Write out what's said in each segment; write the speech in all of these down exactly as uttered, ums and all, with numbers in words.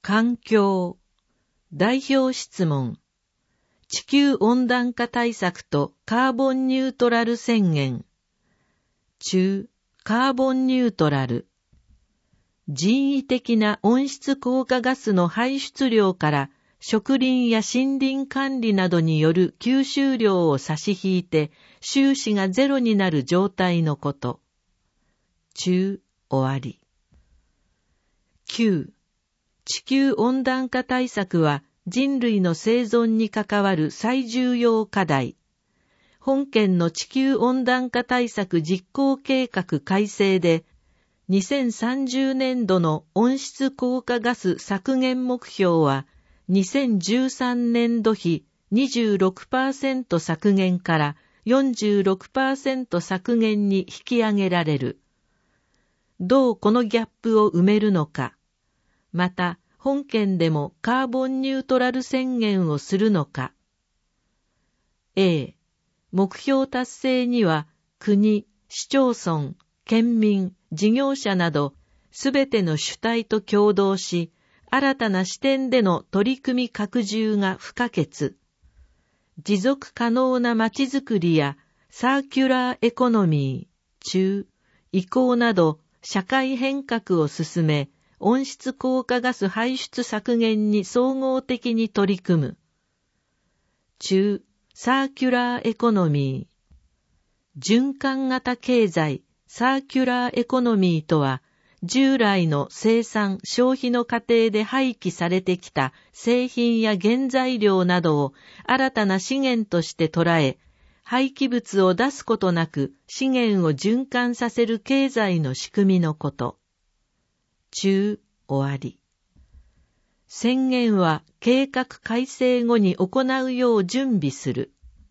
環境。代表質問。地球温暖化対策とカーボンニュートラル宣言。中、カーボンニュートラル。人為的な温室効果ガスの排出量から植林や森林管理などによる吸収量を差し引いて収支がゼロになる状態のこと。中、終わり。きゅう、地球温暖化対策は人類の生存に関わる最重要課題。本件の地球温暖化対策実行計画改正で、にせんさんじゅうねんどの温室効果ガス削減目標は、にせんじゅうさんねんど比 にじゅうろくパーセント 削減から よんじゅうろくパーセント 削減に引き上げられる。どうこのギャップを埋めるのか。また、本件でもカーボンニュートラル宣言をするのか。A、目標達成には国、市町村、県民、事業者などすべての主体と協働し、新たな視点での取り組み拡充が不可欠。持続可能なまちづくりやサーキュラーエコノミー、中、移行など社会変革を進め、温室効果ガス排出削減に総合的に取り組む。中、サーキュラーエコノミー。循環型経済、サーキュラーエコノミーとは、従来の生産・消費の過程で廃棄されてきた製品や原材料などを新たな資源として捉え、廃棄物を出すことなく資源を循環させる経済の仕組みのこと。中、終わり。宣言は計画改正後に行うよう準備する。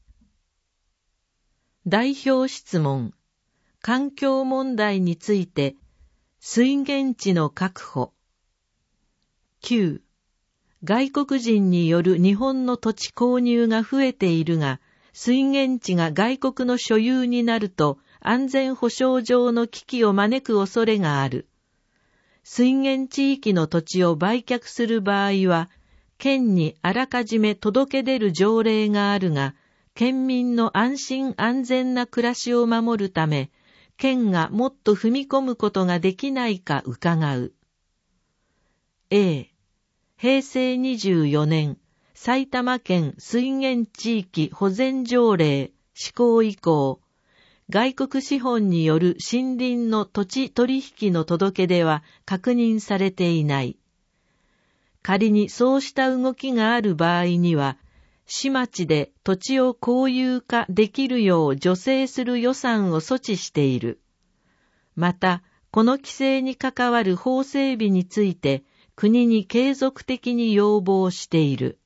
代表質問。環境問題について、水源地の確保。きゅう、外国人による日本の土地購入が増えているが、水源地が外国の所有になると安全保障上の危機を招く恐れがある。水源地域の土地を売却する場合は、県にあらかじめ届け出る条例があるが、県民の安心安全な暮らしを守るため、県がもっと踏み込むことができないか伺う。A、へいせいにじゅうよねん、埼玉県水源地域保全条例施行以降、外国資本による森林の土地取引の届け出は確認されていない。仮にそうした動きがある場合には、市町で土地を公有化できるよう助成する予算を措置している。また、この規制に関わる法整備について国に継続的に要望している。